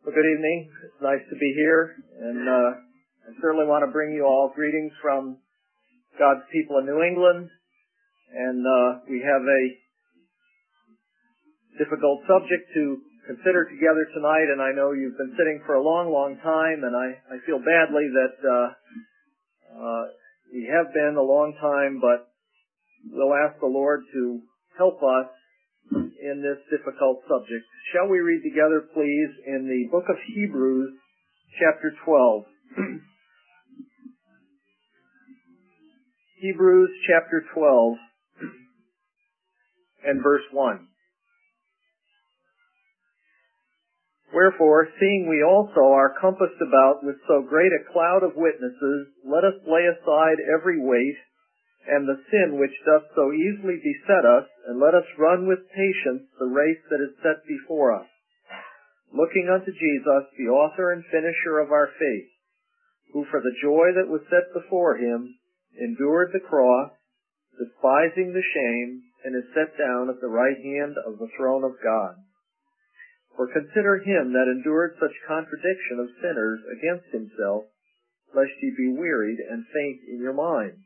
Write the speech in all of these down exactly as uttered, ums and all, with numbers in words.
Well, good evening. It's nice to be here, and uh, I certainly want to bring you all greetings from God's people in New England. And uh, we have a difficult subject to consider together tonight, and I know you've been sitting for a long, long time, and I, I feel badly that uh, uh, we have been a long time, but we'll ask the Lord to help us in this difficult subject. Shall we read together, please, in the book of Hebrews, chapter twelve. Hebrews, chapter twelve, and verse one. Wherefore, seeing we also are compassed about with so great a cloud of witnesses, let us lay aside every weight, and the sin which doth so easily beset us, and let us run with patience the race that is set before us, looking unto Jesus, the author and finisher of our faith, who for the joy that was set before him endured the cross, despising the shame, and is set down at the right hand of the throne of God. For consider him that endured such contradiction of sinners against himself, lest ye be wearied and faint in your minds.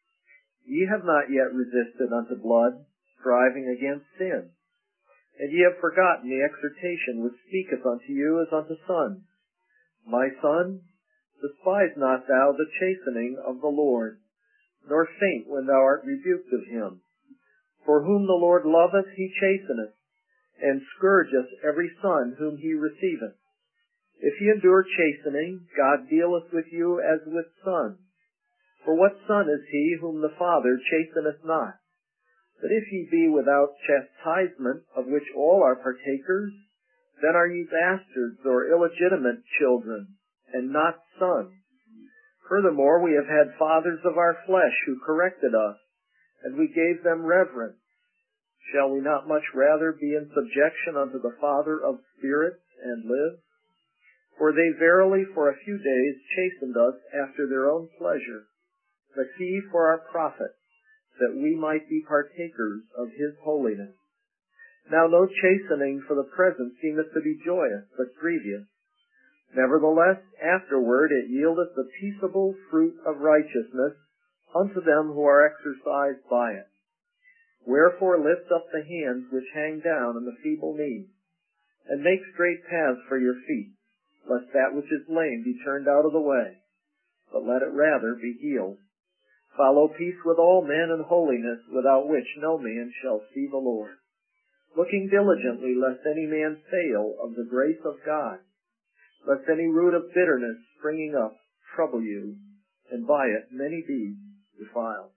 Ye have not yet resisted unto blood, striving against sin. And ye have forgotten the exhortation which speaketh unto you as unto sons. My son, despise not thou the chastening of the Lord, nor faint when thou art rebuked of him. For whom the Lord loveth he chasteneth, and scourgeth every son whom he receiveth. If ye endure chastening, God dealeth with you as with sons. For what son is he whom the Father chasteneth not? But if ye be without chastisement, of which all are partakers, then are ye bastards or illegitimate children, and not sons. Furthermore, we have had fathers of our flesh who corrected us, and we gave them reverence. Shall we not much rather be in subjection unto the Father of spirits and live? For they verily for a few days chastened us after their own pleasure, but he for our profit, that we might be partakers of his holiness. Now no chastening for the present seemeth to be joyous, but grievous. Nevertheless, afterward it yieldeth the peaceable fruit of righteousness unto them who are exercised by it. Wherefore lift up the hands which hang down and the feeble knees, and make straight paths for your feet, lest that which is lame be turned out of the way, but let it rather be healed. Follow peace with all men and holiness, without which no man shall see the Lord. Looking diligently, lest any man fail of the grace of God, lest any root of bitterness springing up trouble you, and by it many be defiled.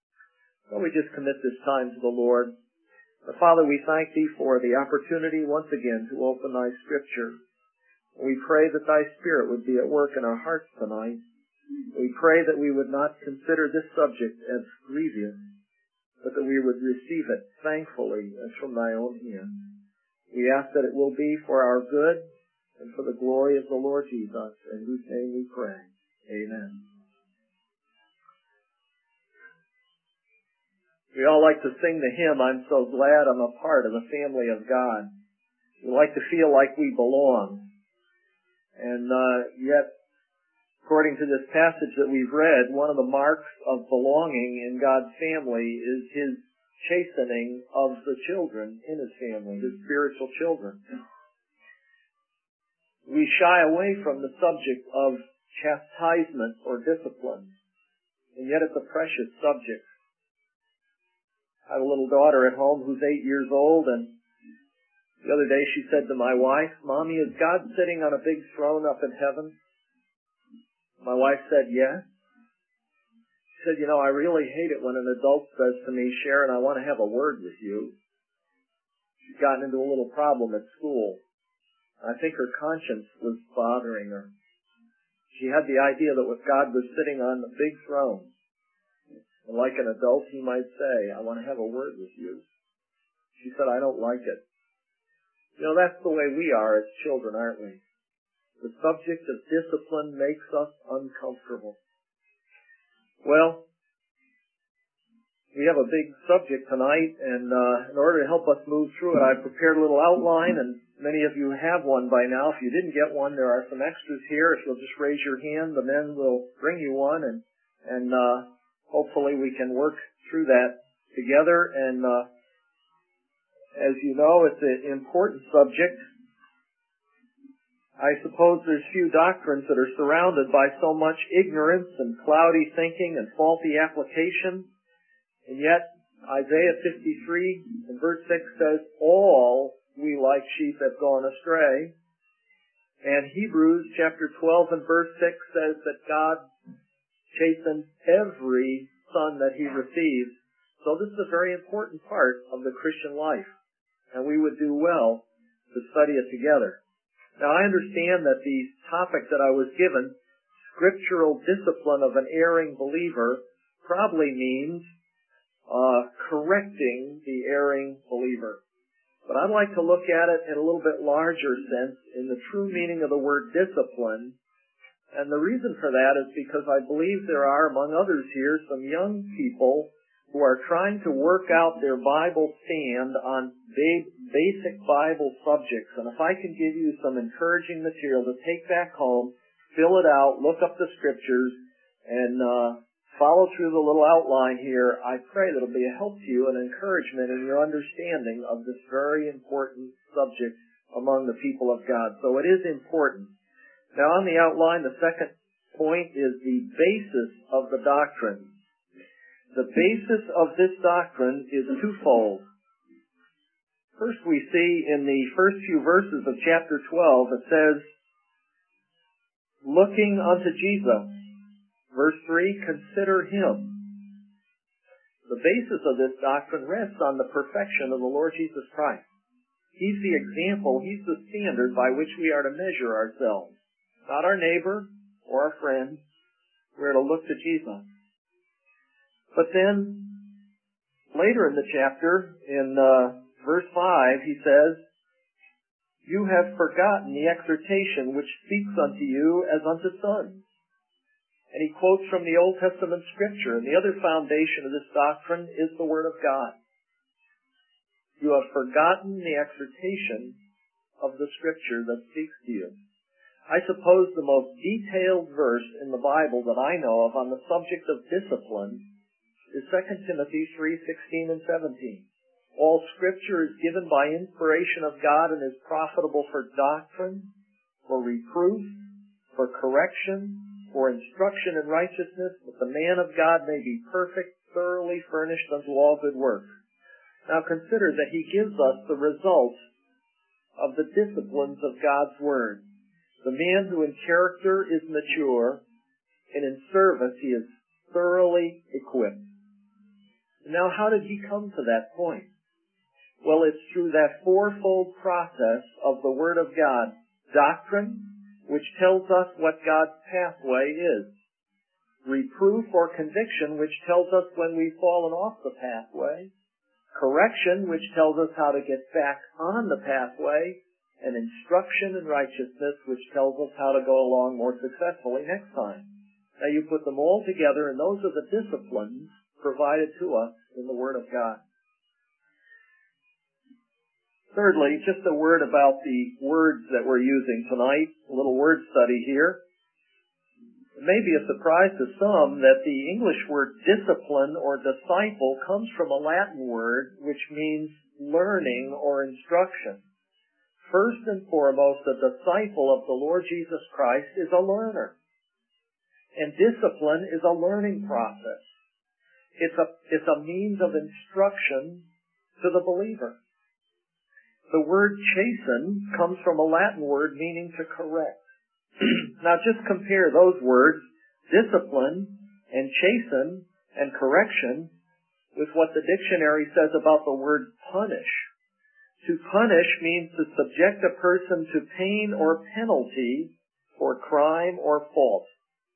So we just commit this time to the Lord. But Father, we thank thee for the opportunity once again to open thy scripture. We pray that thy Spirit would be at work in our hearts tonight. We pray that we would not consider this subject as grievous, but that we would receive it thankfully as from thy own hand. We ask that it will be for our good and for the glory of the Lord Jesus, in whose name we pray. Amen. We all like to sing the hymn, I'm so glad I'm a part of the family of God. We like to feel like we belong. And uh, yet, according to this passage that we've read, one of the marks of belonging in God's family is his chastening of the children in his family, his spiritual children. We shy away from the subject of chastisement or discipline, and yet it's a precious subject. I have a little daughter at home who's eight years old, and the other day she said to my wife, Mommy, is God sitting on a big throne up in heaven? My wife said, yes. She said, you know, I really hate it when an adult says to me, Sharon, I want to have a word with you. She's gotten into a little problem at school. I think her conscience was bothering her. She had the idea that if God was sitting on the big throne, and like an adult, he might say, I want to have a word with you. She said, I don't like it. You know, that's the way we are as children, aren't we? The subject of discipline makes us uncomfortable. Well, we have a big subject tonight, and uh, in order to help us move through it, I've prepared a little outline, and many of you have one by now. If you didn't get one, there are some extras here. If you'll just raise your hand, the men will bring you one, and and uh, hopefully we can work through that together. And uh, as you know, it's an important subject. I suppose there's few doctrines that are surrounded by so much ignorance and cloudy thinking and faulty application. And yet, Isaiah fifty-three and verse six says, all we like sheep have gone astray. And Hebrews chapter twelve and verse six says that God chastens every son that he receives. So this is a very important part of the Christian life. And we would do well to study it together. Now I understand that the topic that I was given, scriptural discipline of an erring believer, probably means Uh, correcting the erring believer. But I'd like to look at it in a little bit larger sense in the true meaning of the word discipline. And the reason for that is because I believe there are, among others here, some young people who are trying to work out their Bible stand on ba- basic Bible subjects. And if I can give you some encouraging material to take back home, fill it out, look up the scriptures, and uh follow through the little outline here, I pray that it'll be a help to you and encouragement in your understanding of this very important subject among the people of God. So it is important. Now on the outline, the second point is the basis of the doctrine. The basis of this doctrine is twofold. First we see in the first few verses of chapter twelve, it says, looking unto Jesus. Verse three, consider him. The basis of this doctrine rests on the perfection of the Lord Jesus Christ. He's the example, he's the standard by which we are to measure ourselves. Not our neighbor or our friend. We're to look to Jesus. But then, later in the chapter, in uh, verse five, he says, you have forgotten the exhortation which speaks unto you as unto sons. And he quotes from the Old Testament scripture. And the other foundation of this doctrine is the Word of God. You have forgotten the exhortation of the scripture that speaks to you. I suppose the most detailed verse in the Bible that I know of on the subject of discipline is Second Timothy three sixteen and seventeen. All scripture is given by inspiration of God and is profitable for doctrine, for reproof, for correction, for instruction in righteousness, that the man of God may be perfect, thoroughly furnished unto all good works. Now consider that he gives us the result of the disciplines of God's Word. The man who in character is mature, and in service he is thoroughly equipped. Now how did he come to that point? Well, it's through that fourfold process of the Word of God. Doctrine, which tells us what God's pathway is. Reproof or conviction, which tells us when we've fallen off the pathway. Correction, which tells us how to get back on the pathway. And instruction in righteousness, which tells us how to go along more successfully next time. Now you put them all together, and those are the disciplines provided to us in the Word of God. Thirdly, just a word about the words that we're using tonight, a little word study here. It may be a surprise to some that the English word discipline or disciple comes from a Latin word which means learning or instruction. First and foremost, a disciple of the Lord Jesus Christ is a learner. And discipline is a learning process. It's a, it's a means of instruction to the believer. The word chasten comes from a Latin word meaning to correct. Now just compare those words, discipline and chasten and correction, with what the dictionary says about the word punish. To punish means to subject a person to pain or penalty for crime or fault.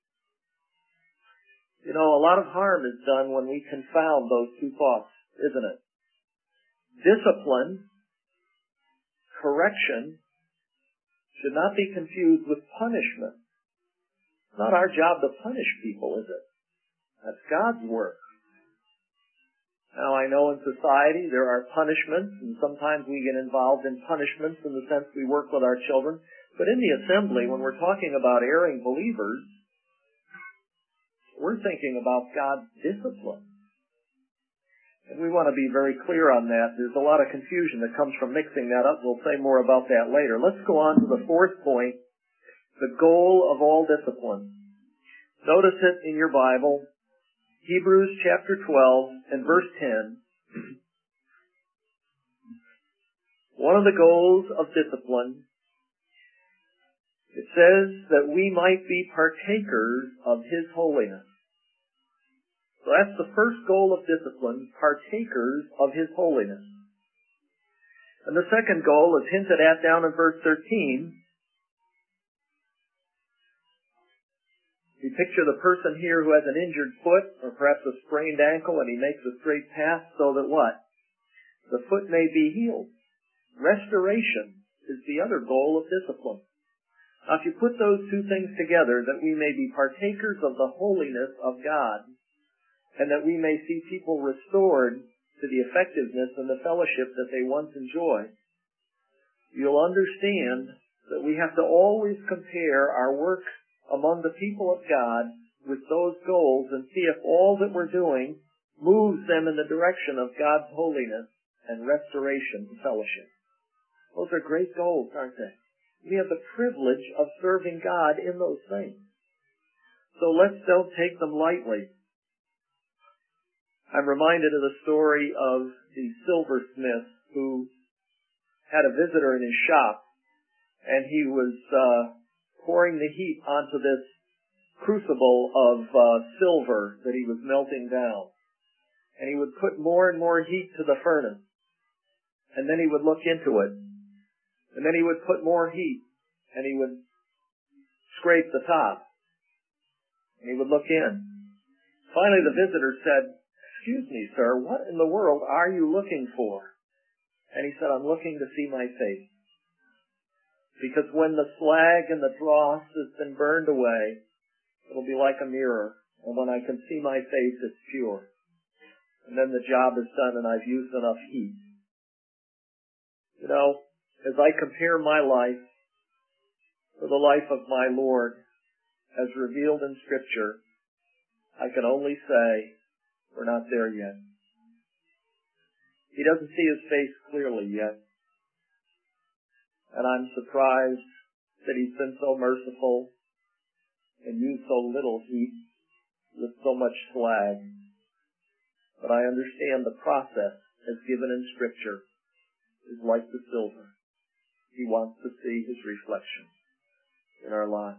You know, a lot of harm is done when we confound those two thoughts, isn't it? Discipline, correction, should not be confused with punishment. It's not our job to punish people, is it? That's God's work. Now, I know in society there are punishments, and sometimes we get involved in punishments in the sense we work with our children. But in the assembly, when we're talking about erring believers, we're thinking about God's discipline. And we want to be very clear on that. There's a lot of confusion that comes from mixing that up. We'll say more about that later. Let's go on to the fourth point, the goal of all discipline. Notice it in your Bible, Hebrews chapter twelve and verse ten. One of the goals of discipline, it says that we might be partakers of His holiness. So that's the first goal of discipline, partakers of His holiness. And the second goal is hinted at down in verse thirteen. You picture the person here who has an injured foot or perhaps a sprained ankle, and he makes a straight path so that what? The foot may be healed. Restoration is the other goal of discipline. Now if you put those two things together, that we may be partakers of the holiness of God, and that we may see people restored to the effectiveness and the fellowship that they once enjoyed, you'll understand that we have to always compare our work among the people of God with those goals and see if all that we're doing moves them in the direction of God's holiness and restoration and fellowship. Those are great goals, aren't they? We have the privilege of serving God in those things. So let's don't take them lightly. I'm reminded of the story of the silversmith who had a visitor in his shop, and he was uh, pouring the heat onto this crucible of uh, silver that he was melting down. And he would put more and more heat to the furnace. And then he would look into it. And then he would put more heat. And he would scrape the top. And he would look in. Finally, the visitor said, "Excuse me, sir, what in the world are you looking for?" And he said, "I'm looking to see my face. Because when the slag and the dross has been burned away, it'll be like a mirror. And when I can see my face, it's pure. And then the job is done and I've used enough heat." You know, as I compare my life to the life of my Lord as revealed in Scripture, I can only say we're not there yet. He doesn't see His face clearly yet. And I'm surprised that He's been so merciful and used so little heat with so much slag. But I understand the process as given in Scripture is like the silver. He wants to see His reflection in our lives.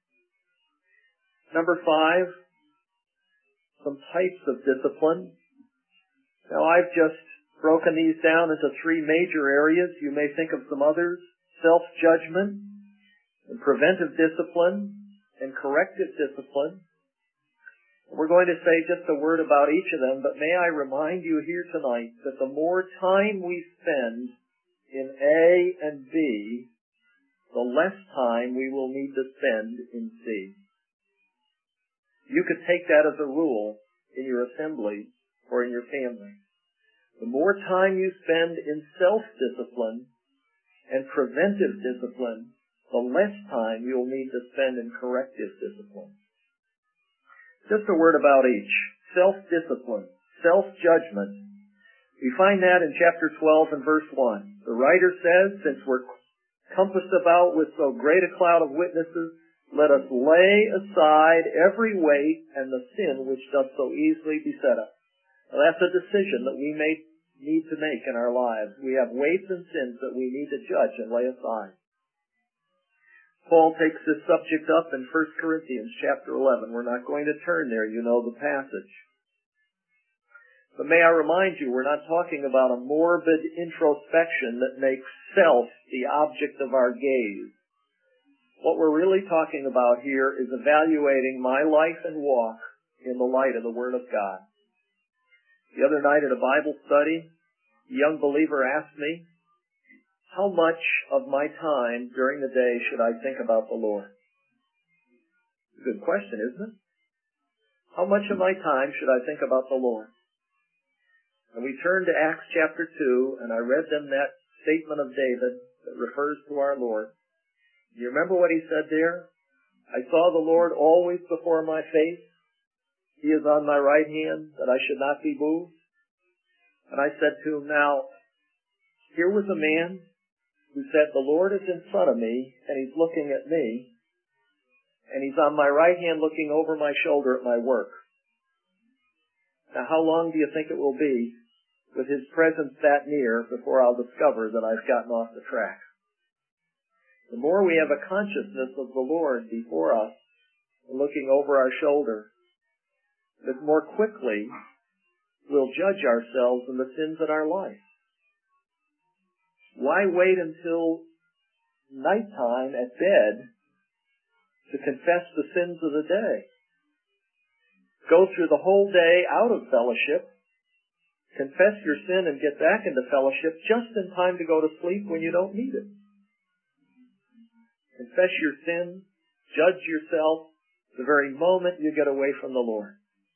Number five, some types of discipline. Now I've just broken these down into three major areas. You may think of some others. Self-judgment, and preventive discipline, and corrective discipline. We're going to say just a word about each of them, but may I remind you here tonight that the more time we spend in A and B, the less time we will need to spend in C. You could take that as a rule in your assembly or in your family. The more time you spend in self-discipline and preventive discipline, the less time you'll need to spend in corrective discipline. Just a word about each. Self-discipline, self-judgment. We find that in chapter twelve and verse one. The writer says, "Since we're compassed about with so great a cloud of witnesses, let us lay aside every weight and the sin which doth so easily beset us." Now that's a decision that we may need to make in our lives. We have weights and sins that we need to judge and lay aside. Paul takes this subject up in First Corinthians chapter eleven. We're not going to turn there. You know the passage. But may I remind you, we're not talking about a morbid introspection that makes self the object of our gaze. What we're really talking about here is evaluating my life and walk in the light of the Word of God. The other night at a Bible study, a young believer asked me, "How much of my time during the day should I think about the Lord?" It's a good question, isn't it? How much of my time should I think about the Lord? And we turned to Acts chapter two, and I read them that statement of David that refers to our Lord. Do you remember what he said there? I saw the Lord always before my face. He is on my right hand, that I should not be moved. And I said to him, now, here was a man who said, the Lord is in front of me, and he's looking at me, and he's on my right hand looking over my shoulder at my work. Now, how long do you think it will be with his presence that near before I'll discover that I've gotten off the track? The more we have a consciousness of the Lord before us, looking over our shoulder, the more quickly we'll judge ourselves and the sins in our life. Why wait until nighttime at bed to confess the sins of the day? Go through the whole day out of fellowship, confess your sin and get back into fellowship just in time to go to sleep when you don't need it. Confess your sin, judge yourself the very moment you get away from the Lord.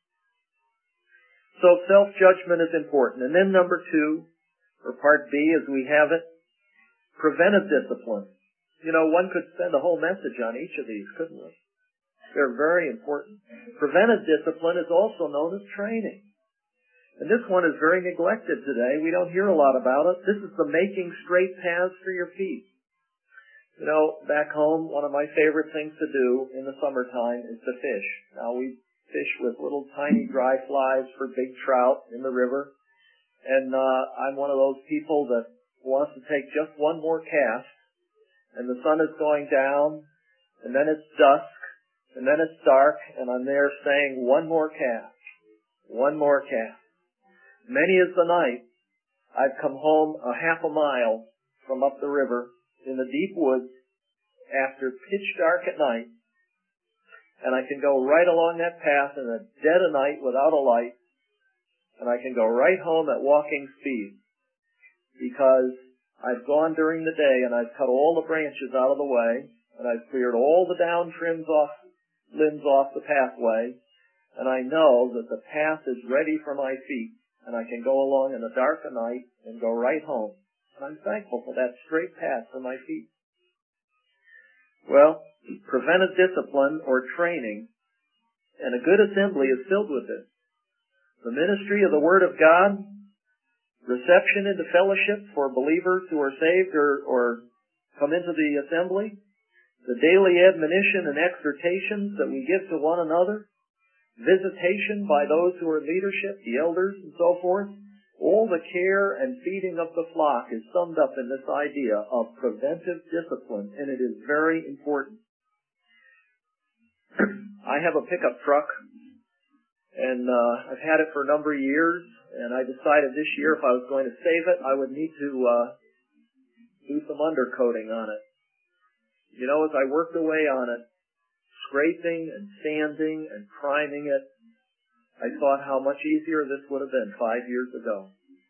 So self-judgment is important. And then number two, or part B as we have it, preventive discipline. You know, one could spend a whole message on each of these, couldn't we? They're very important. Preventive discipline is also known as training. And this one is very neglected today. We don't hear a lot about it. This is the making straight paths for your feet. You know, back home, one of my favorite things to do in the summertime is to fish. Now, we fish with little tiny dry flies for big trout in the river. And uh, I'm one of those people that wants to take just one more cast. And the sun is going down, and then it's dusk, and then it's dark, and I'm there saying, one more cast, one more cast. Many is the night I've come home a half a mile from up the river in the deep woods after pitch dark at night, and I can go right along that path in the dead of night without a light, and I can go right home at walking speed because I've gone during the day and I've cut all the branches out of the way, and I've cleared all the down trims off, limbs off the pathway, and I know that the path is ready for my feet, and I can go along in the dark of night and go right home. And I'm thankful for that straight path for my feet. Well, preventive discipline or training, and a good assembly is filled with this. The ministry of the Word of God, reception into fellowship for believers who are saved or, or come into the assembly, the daily admonition and exhortations that we give to one another, visitation by those who are leadership, the elders and so forth, all the care and feeding of the flock is summed up in this idea of preventive discipline, and it is very important. I have a pickup truck, and uh, I've had it for a number of years, and I decided this year if I was going to save it, I would need to uh, do some undercoating on it. You know, as I worked away on it, scraping and sanding and priming it, I thought how much easier this would have been five years ago.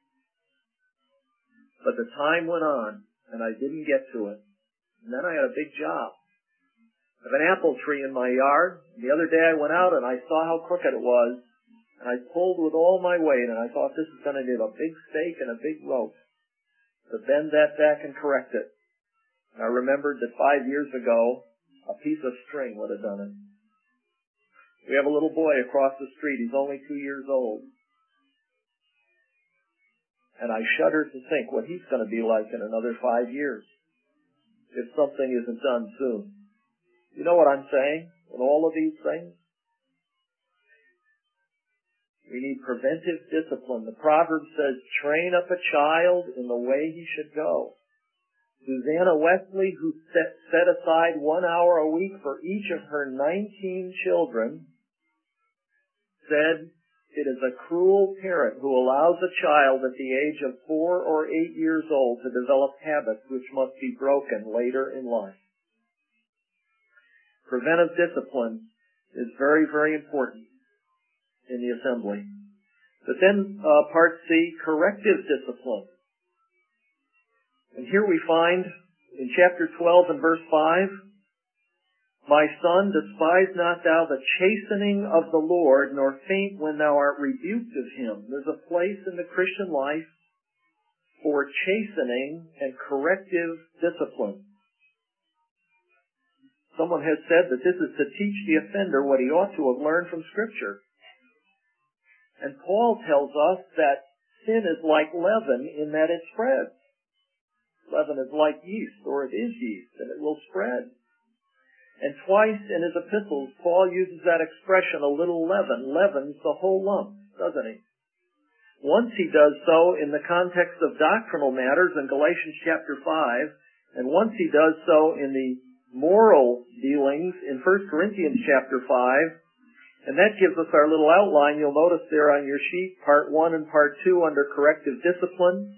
But the time went on, and I didn't get to it. And then I had a big job. I have an apple tree in my yard. The other day I went out and I saw how crooked it was, and I pulled with all my weight, and I thought this is going to need a big stake and a big rope to bend that back and correct it. And I remembered that five years ago, a piece of string would have done it. We have a little boy across the street. He's only two years old. And I shudder to think what he's going to be like in another five years if something isn't done soon. You know what I'm saying with all of these things? We need preventive discipline. The proverb says, train up a child in the way he should go. Susanna Wesley, who set, set aside one hour a week for each of her nineteen children, said, it is a cruel parent who allows a child at the age of four or eight years old to develop habits which must be broken later in life. Preventive discipline is very, very important in the assembly. But then uh, part C, corrective discipline. And here we find in chapter twelve and verse five, My son, despise not thou the chastening of the Lord, nor faint when thou art rebuked of him. There's a place in the Christian life for chastening and corrective discipline. Someone has said that this is to teach the offender what he ought to have learned from Scripture. And Paul tells us that sin is like leaven in that it spreads. Leaven is like yeast, or it is yeast, and it will spread. And twice in his epistles, Paul uses that expression, a little leaven, leavens the whole lump, doesn't he? Once he does so in the context of doctrinal matters in Galatians chapter five, and once he does so in the moral dealings in First Corinthians chapter five, and that gives us our little outline. You'll notice there on your sheet, part one and part two under corrective discipline.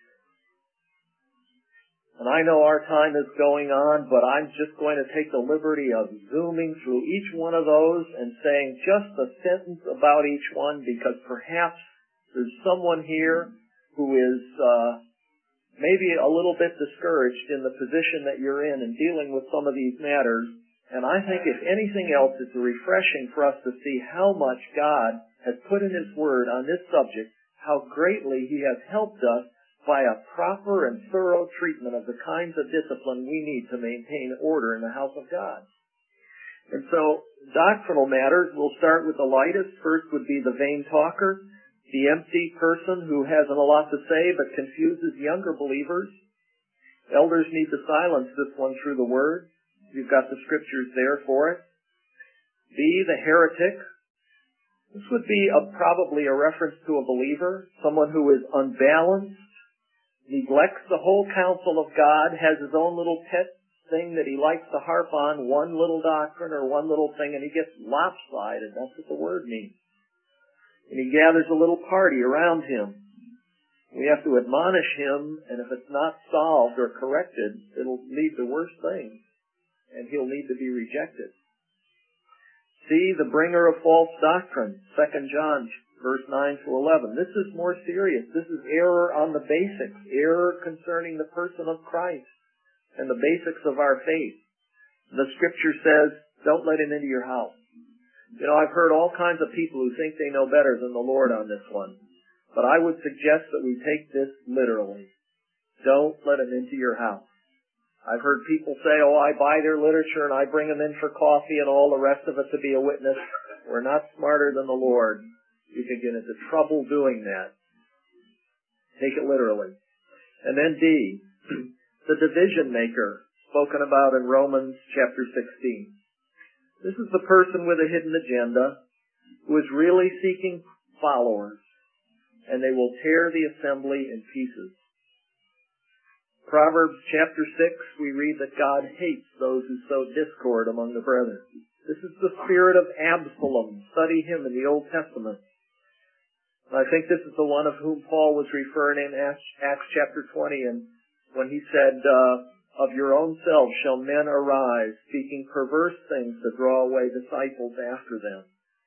And I know our time is going on, but I'm just going to take the liberty of zooming through each one of those and saying just a sentence about each one, because perhaps there's someone here who is uh, maybe a little bit discouraged in the position that you're in in dealing with some of these matters. And I think if anything else, it's refreshing for us to see how much God has put in His Word on this subject, how greatly He has helped us by a proper and thorough treatment of the kinds of discipline we need to maintain order in the house of God. And so, doctrinal matters, we'll start with the lightest. First would be the vain talker, the empty person who hasn't a lot to say but confuses younger believers. Elders need to silence this one through the Word. You've got the Scriptures there for it. B, the heretic. This would be a, probably a reference to a believer, someone who is unbalanced, neglects the whole counsel of God, has his own little pet thing that he likes to harp on, one little doctrine or one little thing, and he gets lopsided. That's what the word means. And he gathers a little party around him. We have to admonish him, and if it's not solved or corrected, it'll lead to worse things, and he'll need to be rejected. See, the bringer of false doctrine, Second John verse nine to eleven. This is more serious. This is error on the basics, error concerning the person of Christ and the basics of our faith. The Scripture says, don't let him into your house. You know, I've heard all kinds of people who think they know better than the Lord on this one. But I would suggest that we take this literally. Don't let him into your house. I've heard people say, oh, I buy their literature and I bring them in for coffee and all the rest of it to be a witness. We're not smarter than the Lord. You can get into trouble doing that. Take it literally. And then D, the division maker, spoken about in Romans chapter sixteen. This is the person with a hidden agenda who is really seeking followers, and they will tear the assembly in pieces. Proverbs chapter six, we read that God hates those who sow discord among the brethren. This is the spirit of Absalom. Study him in the Old Testament. I think this is the one of whom Paul was referring in Acts chapter twenty, and when he said, uh, of your own selves shall men arise, speaking perverse things to draw away disciples after them.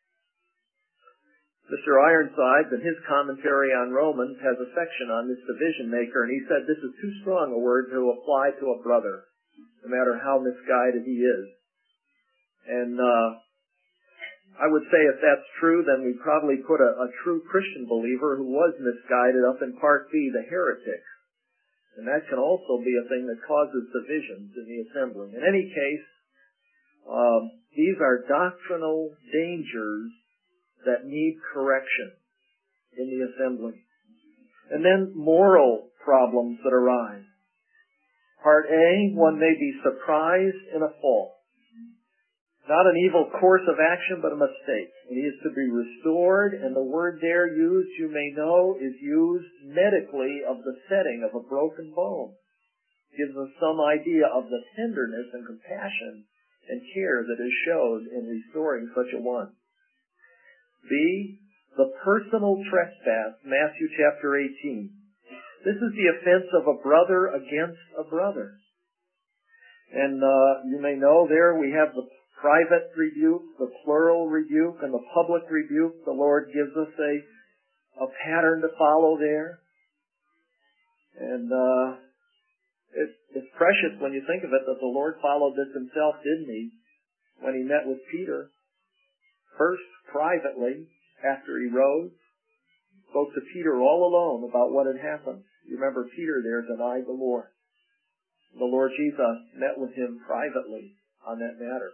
Mister Ironsides, in his commentary on Romans, has a section on this division maker, and he said this is too strong a word to apply to a brother, no matter how misguided he is. And uh I would say if that's true, then we probably put a, a true Christian believer who was misguided up in part B, the heretic. And that can also be a thing that causes divisions in the assembly. In any case, um, these are doctrinal dangers that need correction in the assembly. And then moral problems that arise. Part A, one may be surprised in a fault. Not an evil course of action, but a mistake. It is to be restored, and the word there used, you may know, is used medically of the setting of a broken bone. It gives us some idea of the tenderness and compassion and care that is showed in restoring such a one. B, the personal trespass, Matthew chapter eighteen. This is the offense of a brother against a brother. And uh, you may know there we have the private rebuke, the plural rebuke, and the public rebuke. The Lord gives us a, a pattern to follow there. And uh, it, it's precious when you think of it that the Lord followed this himself, didn't he? when he met with Peter, first privately after he rose, spoke to Peter all alone about what had happened. You remember Peter there denied the Lord. The Lord Jesus met with him privately on that matter.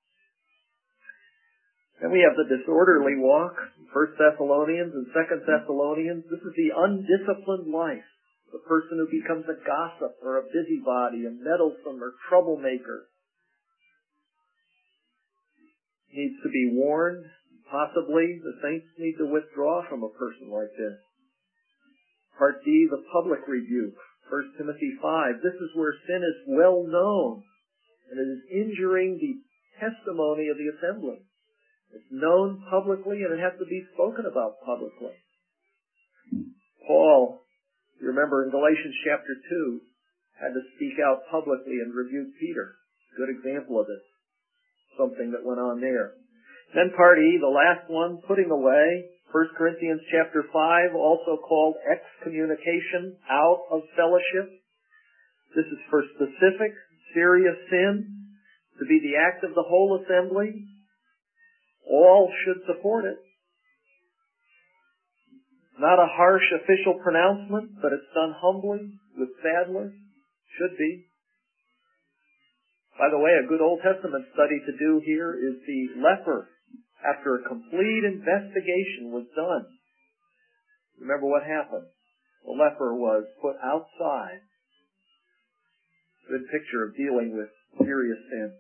Then we have the disorderly walk, First Thessalonians and Second Thessalonians. This is the undisciplined life. The person who becomes a gossip or a busybody, a meddlesome or troublemaker, needs to be warned. Possibly the saints need to withdraw from a person like this. Part D, the public rebuke. First Timothy five. This is where sin is well known, and it is injuring the testimony of the assembly. It's known publicly, and it has to be spoken about publicly. Paul, you remember in Galatians chapter two, had to speak out publicly and rebuke Peter. Good example of this. Something that went on there. Then part E, the last one, putting away. First Corinthians chapter five, also called excommunication, out of fellowship. This is for specific, serious sin, to be the act of the whole assembly. All should support it. Not a harsh official pronouncement, but it's done humbly, with sadness. Should be. By the way, a good Old Testament study to do here is the leper. After a complete investigation was done, remember what happened? The leper was put outside. Good picture of dealing with serious sin.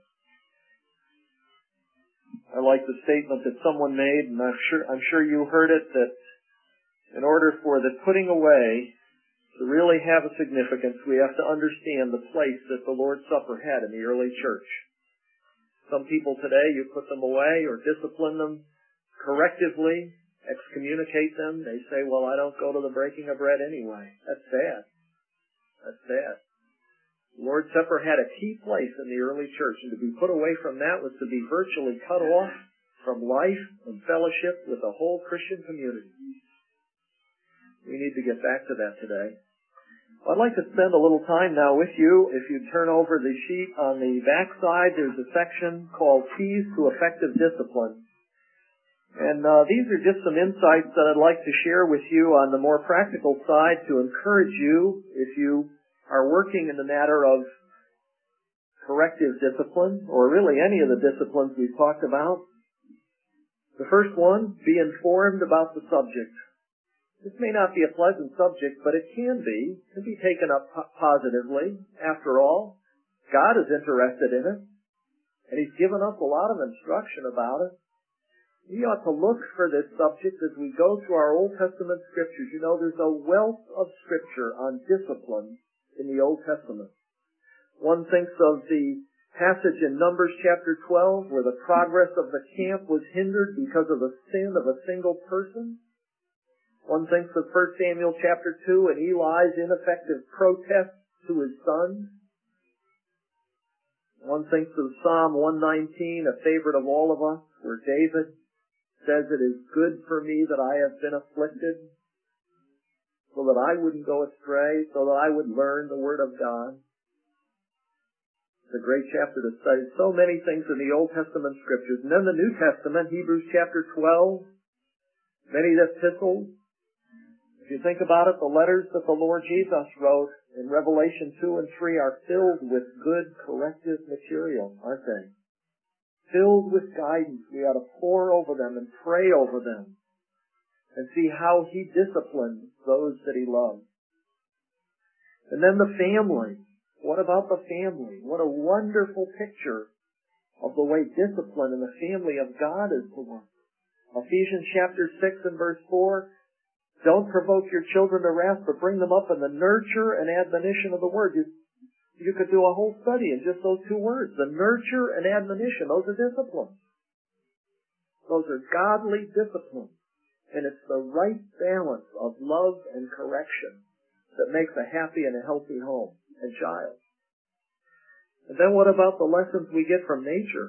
I like the statement that someone made, and I'm sure, I'm sure you heard it, that in order for the putting away to really have a significance, we have to understand the place that the Lord's Supper had in the early church. Some people today, you put them away or discipline them correctively, excommunicate them. They say, well, I don't go to the breaking of bread anyway. That's sad. That's sad. The Lord's Supper had a key place in the early church, and to be put away from that was to be virtually cut off from life and fellowship with the whole Christian community. We need to get back to that today. I'd like to spend a little time now with you. If you turn over the sheet on the back side, there's a section called Keys to Effective Discipline. And uh, these are just some insights that I'd like to share with you on the more practical side to encourage you, if you are working in the matter of corrective discipline, or really any of the disciplines we've talked about. The first one, be informed about the subject. This may not be a pleasant subject, but it can be. It can be taken up positively. After all, God is interested in it, and He's given us a lot of instruction about it. We ought to look for this subject as we go through our Old Testament scriptures. You know, there's a wealth of scripture on discipline in the Old Testament. One thinks of the passage in Numbers chapter twelve where the progress of the camp was hindered because of the sin of a single person. One thinks of First Samuel chapter two and Eli's ineffective protest to his sons. One thinks of Psalm one nineteen, a favorite of all of us, where David says, it is good for me that I have been afflicted, so that I wouldn't go astray, so that I would learn the Word of God. It's a great chapter to study. So many things in the Old Testament scriptures. And then the New Testament, Hebrews chapter twelve, many epistles. If you think about it, the letters that the Lord Jesus wrote in Revelation two and three are filled with good corrective material, aren't they? Filled with guidance. We ought to pore over them and pray over them and see how He disciplines those that He loves. And then the family. What about the family? What a wonderful picture of the way discipline in the family of God is to work. Ephesians chapter six and verse four, don't provoke your children to wrath, but bring them up in the nurture and admonition of the Word. You, you could do a whole study in just those two words. The nurture and admonition, those are disciplines. Those are godly disciplines. And it's the right balance of love and correction that makes a happy and a healthy home and child. And then what about the lessons we get from nature?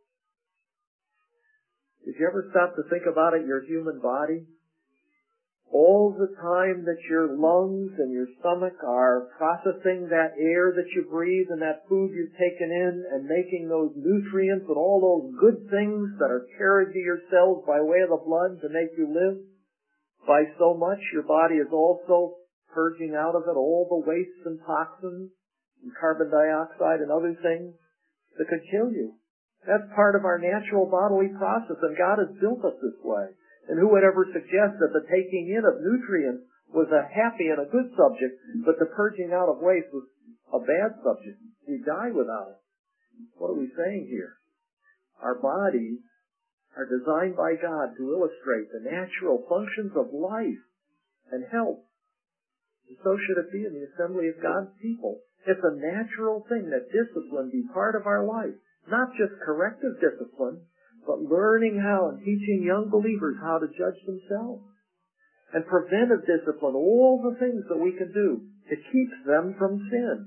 Did you ever stop to think about it, your human body? all the time that your lungs and your stomach are processing that air that you breathe and that food you've taken in and making those nutrients and all those good things that are carried to your cells by way of the blood to make you live, by so much your body is also purging out of it all the wastes and toxins and carbon dioxide and other things that could kill you. That's part of our natural bodily process, and God has built us this way. And who would ever suggest that the taking in of nutrients was a happy and a good subject, but the purging out of waste was a bad subject? We die without it. What are we saying here? Our bodies are designed by God to illustrate the natural functions of life and health. And so should it be in the assembly of God's people. It's a natural thing that discipline be part of our life. Not just corrective discipline, but learning how and teaching young believers how to judge themselves. And preventive discipline, all the things that we can do to keep them from sin.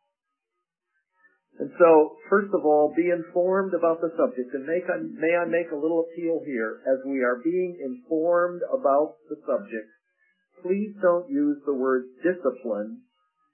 And so, first of all, be informed about the subject. And make, may I make a little appeal here as we are being informed about the subject. Please don't use the word discipline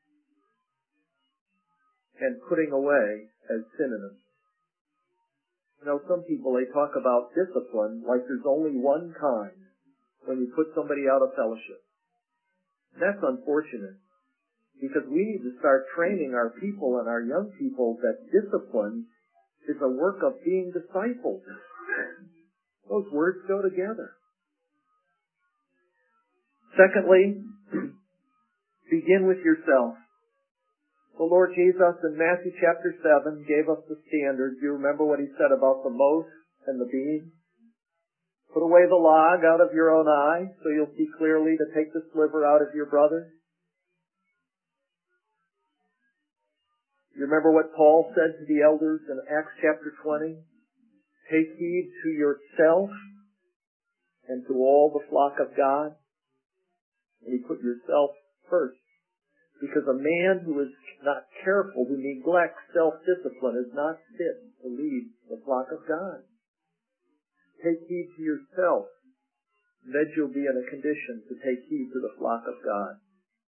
and putting away as synonyms. You know, some people, they talk about discipline like there's only one kind when you put somebody out of fellowship. That's unfortunate, because we need to start training our people and our young people that discipline is a work of being disciples. Those words go together. Secondly, begin with yourself. The Lord Jesus in Matthew chapter seven gave us the standard. Do you remember what he said about the mote and the beam? Put away the log out of your own eye so you'll see clearly to take the sliver out of your brother. You remember what Paul said to the elders in Acts chapter twenty? Take heed to yourself and to all the flock of God. And he put yourself first. Because a man who is not careful, who neglects self-discipline, is not fit to lead the flock of God. Take heed to yourself, then you'll be in a condition to take heed to the flock of God.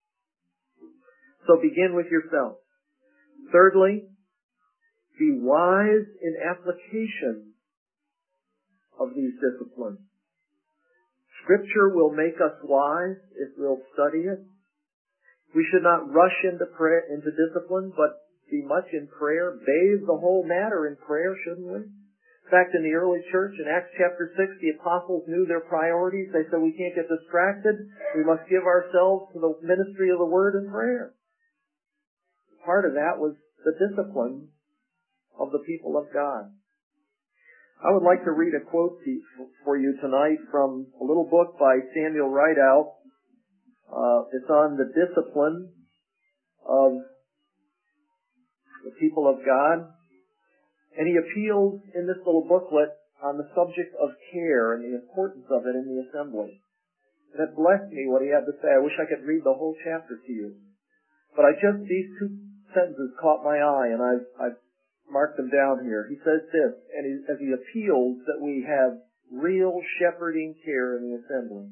So begin with yourself. Thirdly, be wise in application of these disciplines. Scripture will make us wise if we'll study it. We should not rush into prayer, into discipline, but be much in prayer, bathe the whole matter in prayer, shouldn't we? In fact, in the early church, in Acts chapter six, the apostles knew their priorities. They said, we can't get distracted. We must give ourselves to the ministry of the Word and prayer. Part of that was the discipline of the people of God. I would like to read a quote for you tonight from a little book by Samuel Rideout. Uh, it's on the discipline of the people of God. And he appeals in this little booklet on the subject of care and the importance of it in the assembly. And it blessed me what he had to say. I wish I could read the whole chapter to you. But I just, these two sentences caught my eye, and I've, I've marked them down here. He says this, and he, as he appeals that we have real shepherding care in the assembly.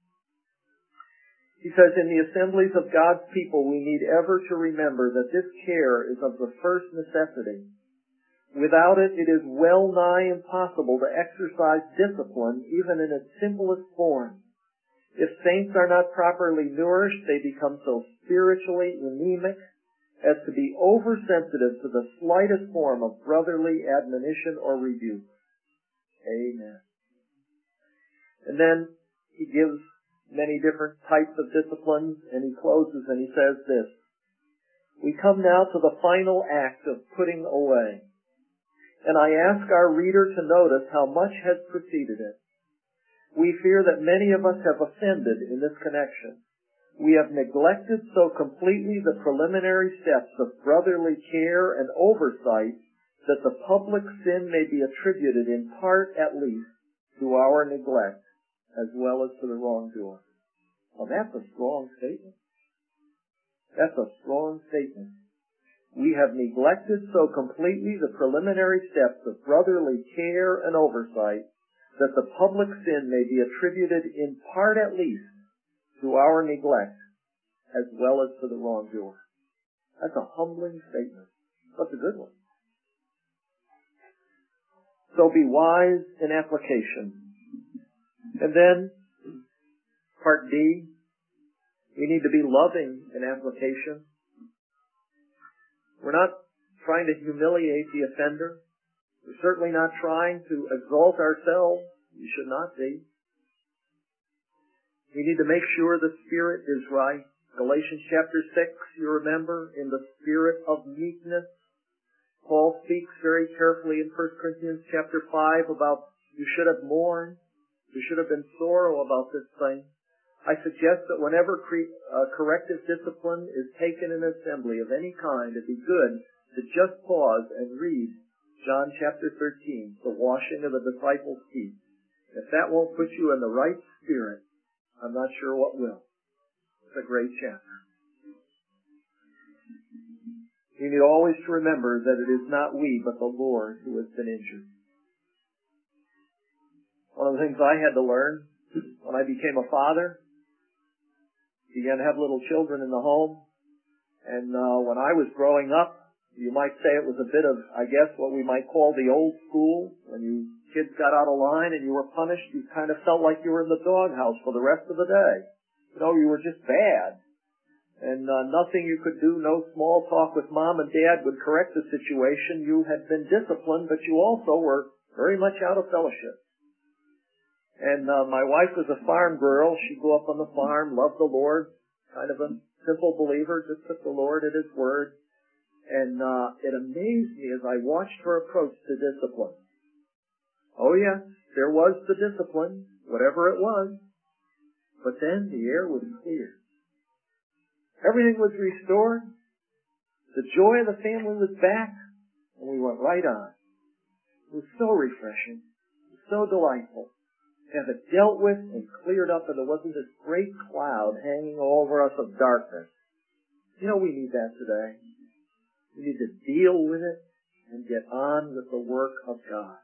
He says, in the assemblies of God's people, we need ever to remember that this care is of the first necessity. Without it, it is well nigh impossible to exercise discipline, even in its simplest form. If saints are not properly nourished, they become so spiritually anemic as to be oversensitive to the slightest form of brotherly admonition or rebuke. Amen. And then he gives many different types of disciplines, and he closes and he says this, we come now to the final act of putting away. And I ask our reader to notice how much has preceded it. We fear that many of us have offended in this connection. We have neglected so completely the preliminary steps of brotherly care and oversight that the public sin may be attributed in part at least to our neglect as well as to the wrongdoer. Well, that's a strong statement. That's a strong statement. We have neglected so completely the preliminary steps of brotherly care and oversight that the public sin may be attributed in part at least to our neglect as well as to the wrongdoer. That's a humbling statement, but a good one. So be wise in application. And then, part D, we need to be loving in application. We're not trying to humiliate the offender. We're certainly not trying to exalt ourselves. We should not be. We need to make sure the spirit is right. Galatians chapter six, you remember, in the spirit of meekness. Paul speaks very carefully in First Corinthians chapter five about you should have mourned, you should have been sorrow about this thing. I suggest that whenever cre- uh, corrective discipline is taken in an assembly of any kind, it'd be good to just pause and read John chapter thirteen, the washing of the disciples' feet. If that won't put you in the right spirit, I'm not sure what will. It's a great chapter. You need always to remember that it is not we, but the Lord who has been injured. One of the things I had to learn when I became a father, began to have little children in the home, and uh, when I was growing up, you might say it was a bit of, I guess, what we might call the old school. When you kids got out of line and you were punished, you kind of felt like you were in the doghouse for the rest of the day. You know, you were just bad. And uh, nothing you could do, no small talk with mom and dad would correct the situation. You had been disciplined, but you also were very much out of fellowship. And uh, my wife was a farm girl. She grew up on the farm, loved the Lord, kind of a simple believer, just took the Lord at His word. And uh, it amazed me as I watched her approach to discipline. Oh yes, there was the discipline, whatever it was. But then the air was clear. Everything was restored. The joy of the family was back. And we went right on. It was so refreshing. It was so delightful. To have it dealt with and cleared up, and there wasn't this great cloud hanging over us of darkness. You know, we need that today. We need to deal with it and get on with the work of God.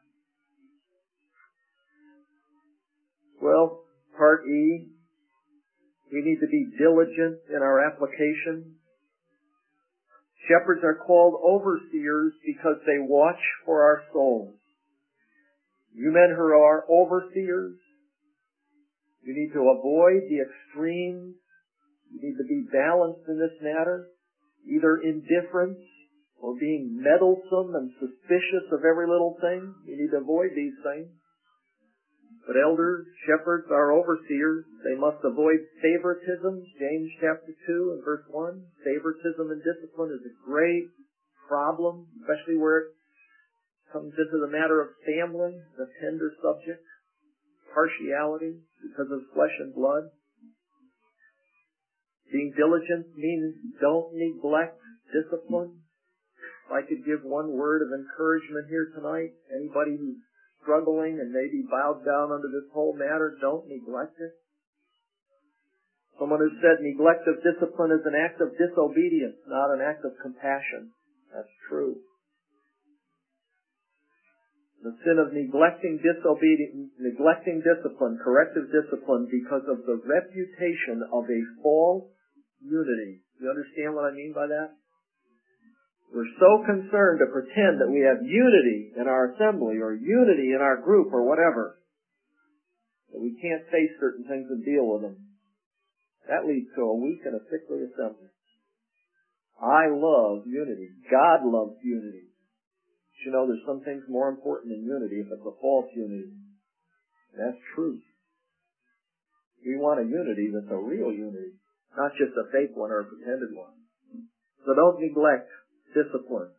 Well, part E, we need to be diligent in our application. Shepherds are called overseers because they watch for our souls. You men who are overseers, you need to avoid the extremes. You need to be balanced in this matter, either indifference or being meddlesome and suspicious of every little thing. You need to avoid these things. But elders, shepherds are overseers. They must avoid favoritism. James chapter two and verse one. Favoritism in discipline is a great problem, especially where it comes into the matter of family, the tender subject. Partiality because of flesh and blood. Being diligent means don't neglect discipline. If I could give one word of encouragement here tonight, anybody who's struggling and maybe bowed down under this whole matter, don't neglect it. Someone who said neglect of discipline is an act of disobedience, not an act of compassion. That's true. The sin of neglecting disobedience, neglecting discipline, corrective discipline, because of the reputation of a false unity. You understand what I mean by that? We're so concerned to pretend that we have unity in our assembly or unity in our group or whatever that we can't face certain things and deal with them. That leads to a weak and a sickly assembly. I love unity. God loves unity. But you know, there's some things more important than unity if it's a false unity. That's truth. We want a unity that's a real unity, not just a fake one or a pretended one. So don't neglect discipline.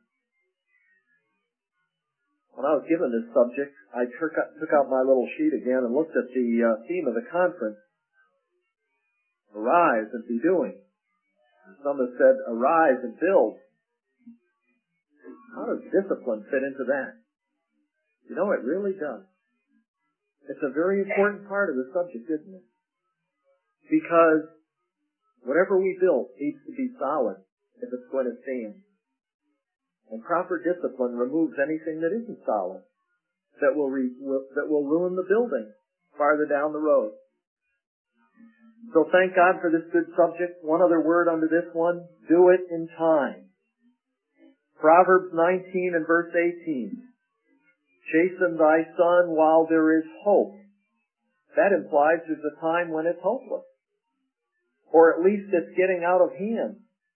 When I was given this subject, I took out my little sheet again and looked at the uh, theme of the conference. Arise and be doing. And some have said, arise and build. How does discipline fit into that? You know, it really does. It's a very important part of the subject, isn't it? Because whatever we build needs to be solid if it's going to stand. And proper discipline removes anything that isn't solid, that will, re, will that will ruin the building farther down the road. So thank God for this good subject. One other word under this one, do it in time. Proverbs nineteen and verse eighteen. Chasten thy son while there is hope. That implies there's a time when it's hopeless. Or at least it's getting out of hand.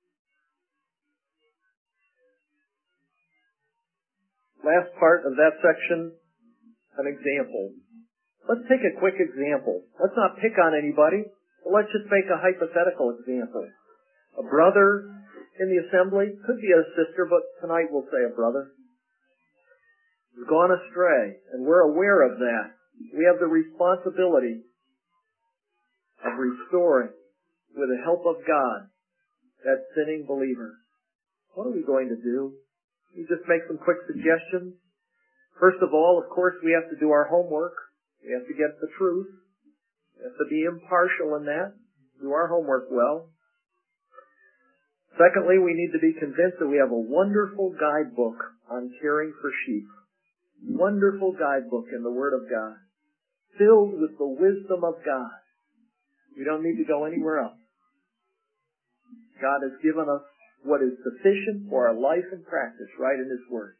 Last part of that section, an example. Let's take a quick example. Let's not pick on anybody, but let's just make a hypothetical example. A brother in the assembly, could be a sister, but tonight we'll say a brother, has gone astray, and we're aware of that. We have the responsibility of restoring, with the help of God, that sinning believer. What are we going to do? We just make some quick suggestions. First of all, of course, we have to do our homework. We have to get the truth. We have to be impartial in that. Do our homework well. Secondly, we need to be convinced that we have a wonderful guidebook on caring for sheep. Wonderful guidebook in the Word of God. Filled with the wisdom of God. We don't need to go anywhere else. God has given us what is sufficient for our life and practice right in His Word.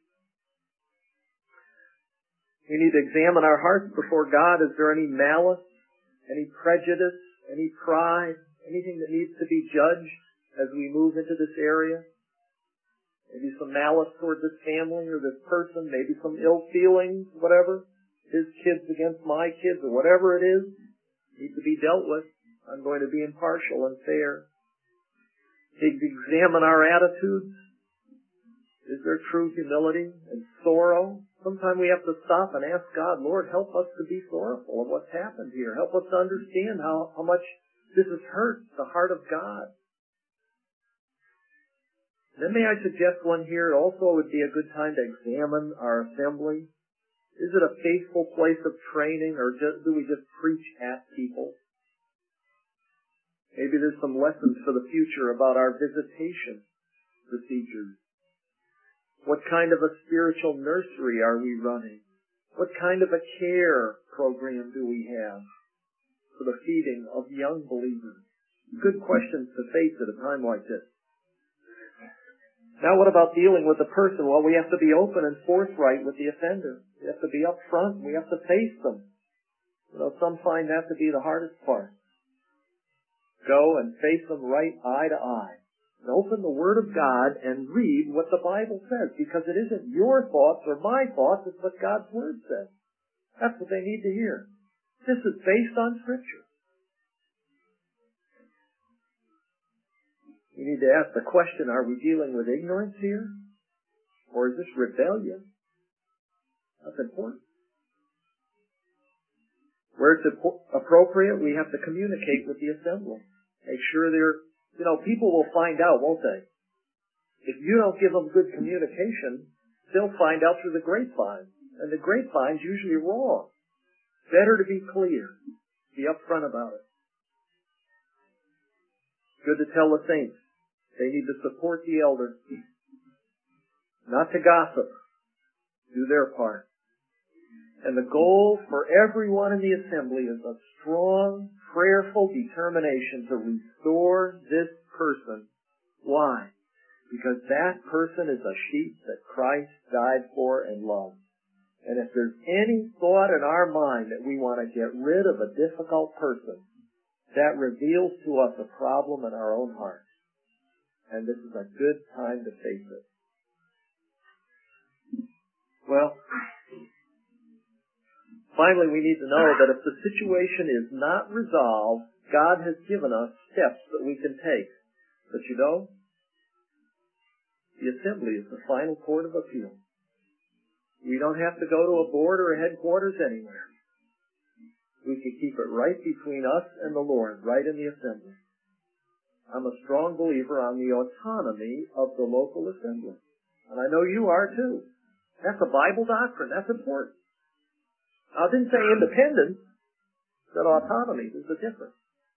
We need to examine our hearts before God. Is there any malice, any prejudice, any pride, anything that needs to be judged as we move into this area? Maybe some malice toward this family or this person, maybe some ill feelings, whatever. His kids against my kids or whatever it is, need to be dealt with. I'm going to be impartial and fair. Examine our attitudes. Is there true humility and sorrow? Sometimes we have to stop and ask God, Lord, help us to be sorrowful of what's happened here. Help us to understand how, how much this has hurt the heart of God. Then may I suggest one here? Also would be a good time to examine our assembly. Is it a faithful place of training, or just, do we just preach at people? Maybe there's some lessons for the future about our visitation procedures. What kind of a spiritual nursery are we running? What kind of a care program do we have for the feeding of young believers? Good questions to face at a time like this. Now what about dealing with the person? Well, we have to be open and forthright with the offender. We have to be up front. We have to face them. You know, some find that to be the hardest part. Go and face them right eye to eye. And open the Word of God and read what the Bible says, because it isn't your thoughts or my thoughts, it's what God's Word says. That's what they need to hear. This is based on Scripture. We need to ask the question, are we dealing with ignorance here? Or is this rebellion? That's important. Where it's appropriate, we have to communicate with the assembly. Make sure they're, you know, people will find out, won't they? If you don't give them good communication, they'll find out through the grapevine. And the grapevine's usually wrong. Better to be clear. Be upfront about it. Good to tell the saints. They need to support the elders. Not to gossip. Do their part. And the goal for everyone in the assembly is a strong, prayerful determination to restore this person. Why? Because that person is a sheep that Christ died for and loved. And if there's any thought in our mind that we want to get rid of a difficult person, that reveals to us a problem in our own hearts. And this is a good time to face it. Well, finally, we need to know that if the situation is not resolved, God has given us steps that we can take. But you know, the assembly is the final court of appeal. We don't have to go to a board or a headquarters anywhere. We can keep it right between us and the Lord, right in the assembly. I'm a strong believer on the autonomy of the local assembly. And I know you are too. That's a Bible doctrine. That's important. I didn't say independence. I said autonomy. There's a difference.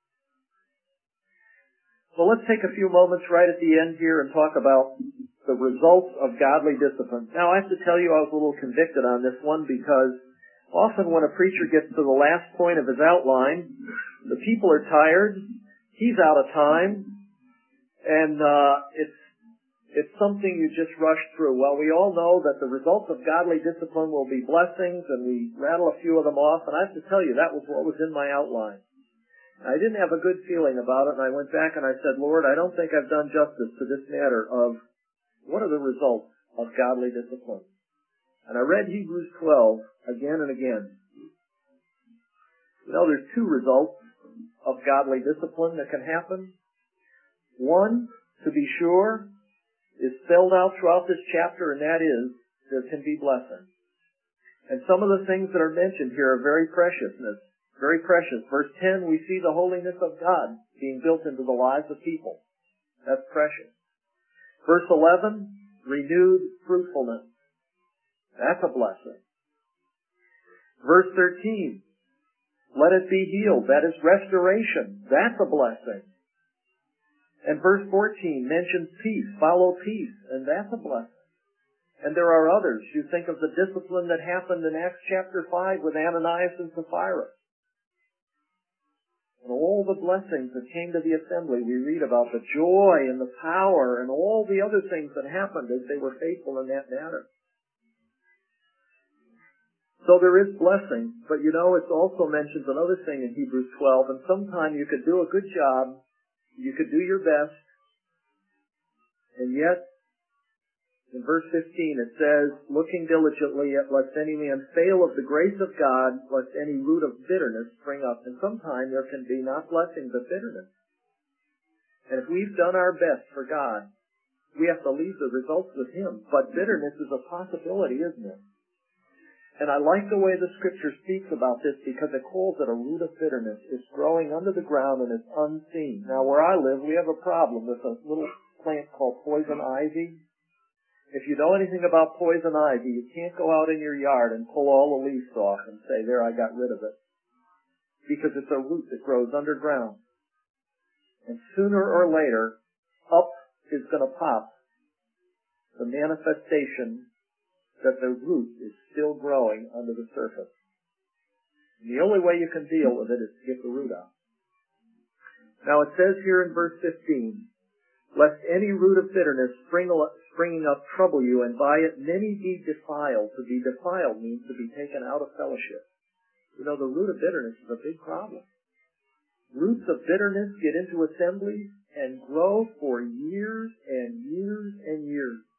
So let's take a few moments right at the end here and talk about the results of godly discipline. Now I have to tell you I was a little convicted on this one because Often when a preacher gets to the last point of his outline, the people are tired, he's out of time, and uh, it's it's something you just rush through. Well, we all know that the results of godly discipline will be blessings, and we rattle a few of them off, and I have to tell you, that was what was in my outline. I didn't have a good feeling about it, and I went back and I said, Lord, I don't think I've done justice to this matter of what are the results of godly discipline. And I read Hebrews twelve again and again. You know, there's two results of godly discipline that can happen. One, to be sure, is spelled out throughout this chapter, and that is, there can be blessing. And some of the things that are mentioned here are very preciousness. Very precious. Verse ten, we see the holiness of God being built into the lives of people. That's precious. Verse eleven, renewed fruitfulness. That's a blessing. Verse thirteen, let it be healed. That is restoration. That's a blessing. And verse fourteen mentions peace. Follow peace. And that's a blessing. And there are others. You think of the discipline that happened in Acts chapter five with Ananias and Sapphira. And all the blessings that came to the assembly, we read about the joy and the power and all the other things that happened as they were faithful in that matter. So there is blessing, but you know, it also mentions another thing in Hebrews twelve, and sometime you could do a good job, you could do your best, and yet, in verse fifteen it says, looking diligently at lest any man fail of the grace of God, lest any root of bitterness spring up. And sometimes there can be not blessing but bitterness. And if we've done our best for God, we have to leave the results with Him. But bitterness is a possibility, isn't it? And I like the way the Scripture speaks about this because it calls it a root of bitterness. It's growing under the ground and it's unseen. Now where I live, we have a problem with a little plant called poison ivy. If you know anything about poison ivy, you can't go out in your yard and pull all the leaves off and say, there, I got rid of it. Because it's a root that grows underground. And sooner or later, up is going to pop the manifestation that the root is still growing under the surface. And the only way you can deal with it is to get the root out. Now it says here in verse fifteen, lest any root of bitterness spring springing up trouble you, and by it many be defiled. To be defiled means to be taken out of fellowship. You know, the root of bitterness is a big problem. Roots of bitterness get into assemblies and grow for years and years and years.